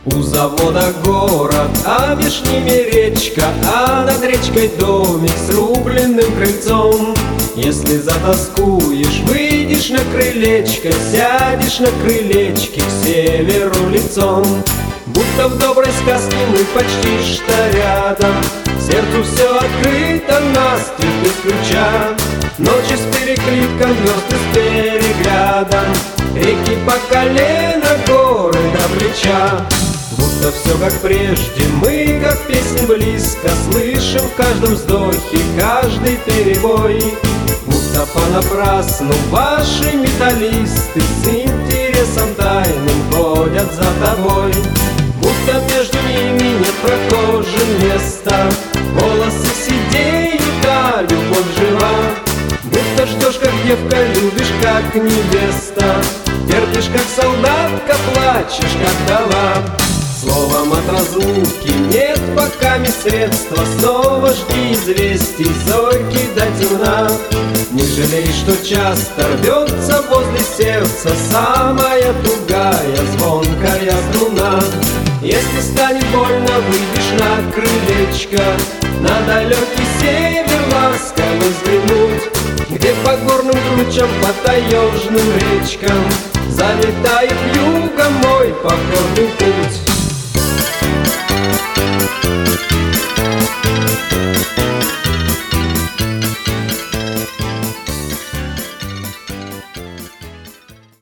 У завода город, а меж ними речка, а над речкой домик с рубленным крыльцом. Если затоскуешь, выйдешь на крылечко, сядешь на крылечке к северу лицом. Будто в доброй сказке мы почти что рядом, сердцу все открыто настежь без ключа. Ночи с перекликом, звезды с переглядом, реки по колено, горы до плеча. Будто все как прежде, мы как песни близко слышим в каждом вздохе, каждый перебой. Будто понапрасну ваши металлисты с интересом тайным ходят за тобой. Будто между ними нет прохожим места, волосы седеют, а любовь жива. Будто ждешь, как девка, любишь, как невеста, терпишь, как солдатка, плачешь, как вдова. Словом, от разлуки нет пока ни средства, снова жди известий зорьки до темна. Не жалей, что часто рвется возле сердца самая тугая, звонкая струна. Если станет больно, выйдешь на крылечко, на далекий север ласково взглянуть, где по горным кручам, по таежным речкам залетает югом мой походный путь.